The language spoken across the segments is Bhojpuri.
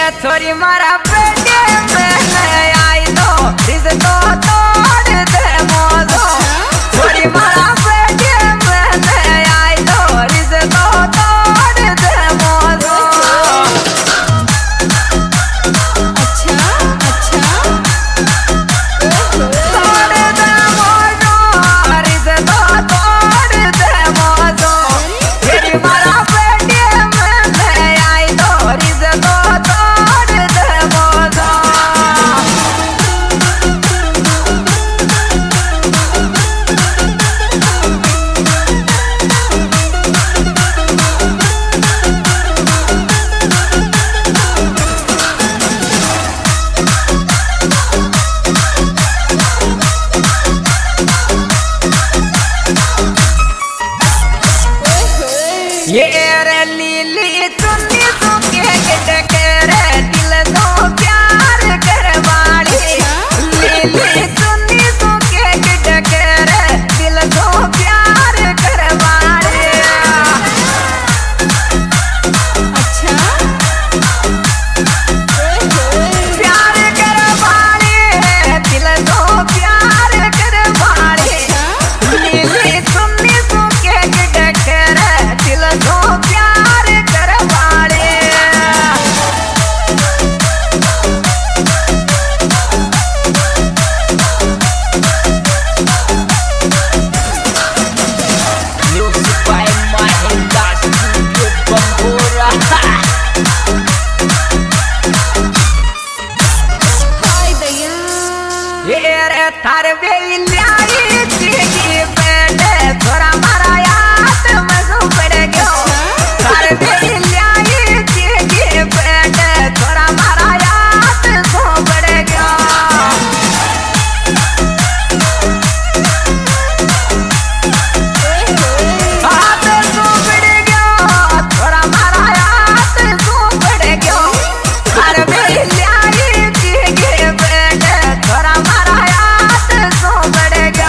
छोरी मारा बेटे में आई दो इस तो तोड़ दे मोदो छोरी मारा बेटे में आई दो इस तो तोड़ दे मोदो अच्छा अच्छा तोड़ दे मोदो इस तो तोड़ दे मोदो छोरी मारा बेटे में आई दो इस तो तोड़ दे मोदो ये रे लीली चुन्नी सुके के रे दिल दो प्यार करवाड़ी लीली चुन्नी सुके के रे दिल दो प्यार करवाड़ी अच्छा प्यार करवाड़ी दिल दो प्यार करवाड़ी लीली चुन्नी सुके के रे दिल दो प्यार करवाड़ी Music by Mahinda Studio Bambura. हाय दया ये रे थार बेलियाई चीकी बेटे थोड़ा मारा याद में सो पड़ गयो थार बेलियाई चीकी बेटे थोड़ा मारा याद सो पड़ गयो हाथ सो पड़ गयो थोड़ा मारा याद सो पड़ गयो थार बेलियाई चीकी बेटे थोड़ा मारा याद सो पड़ गयो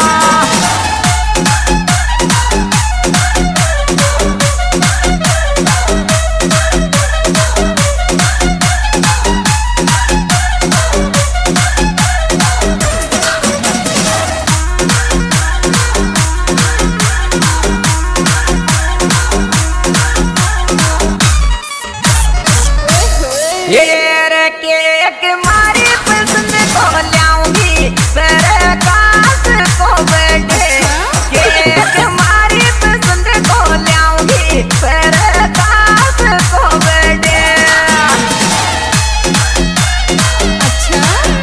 ये रे केक मारी पसंद को लाऊंगी सरकास को बैठे केक मारी पसंद को लाऊंगी सरकास को बैठे अच्छा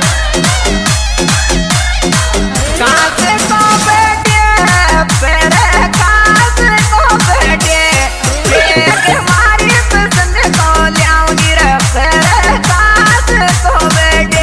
कास को बैठे सरकास को बैठे केक मारी पसंद को लाऊंगी रे सरकास को बैठे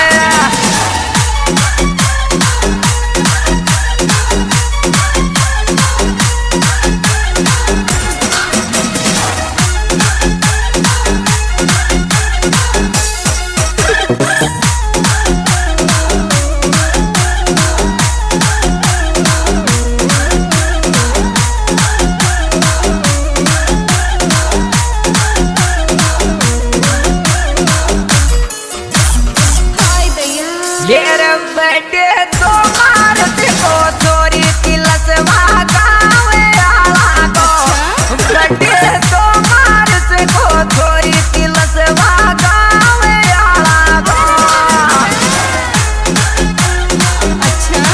हाय दया ये रे बेटे तो मारत को छोरी तिलस गावे आला को बेटे तो मारत को छोरी तिलस गावे आला को अच्छा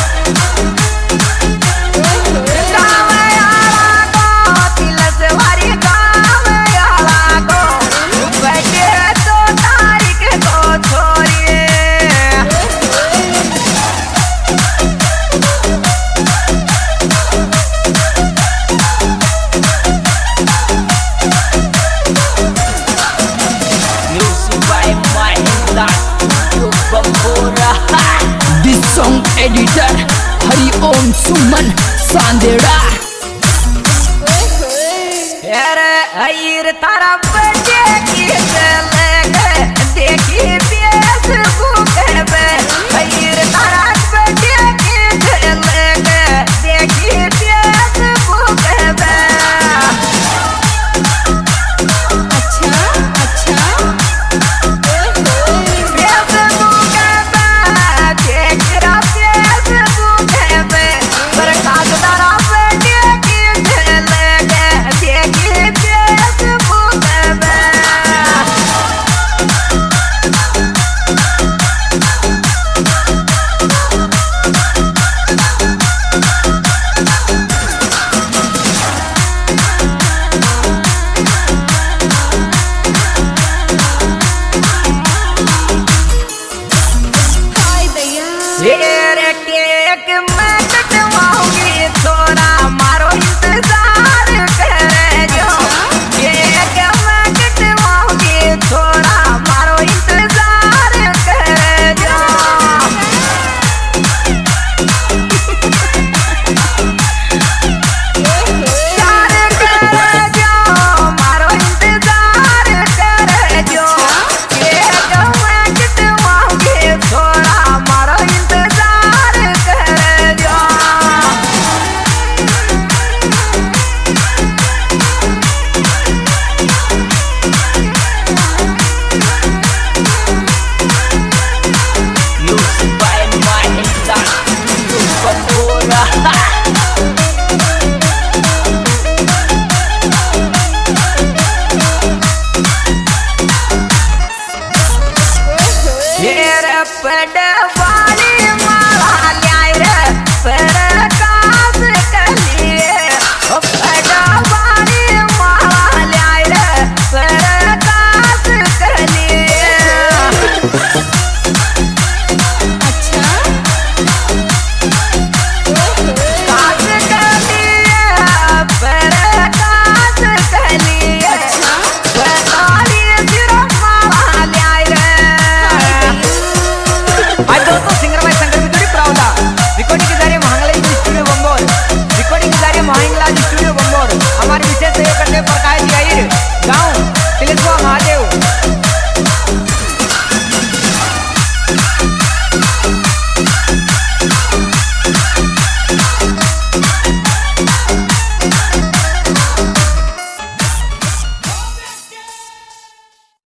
गावे आला को तिलस वारी गावे आला को बेटे तो तारीख को छोरी Music by Mahinda Studio Bambura. This song editor Hari Om Suman Sandera. अरे अयर तारा बजे की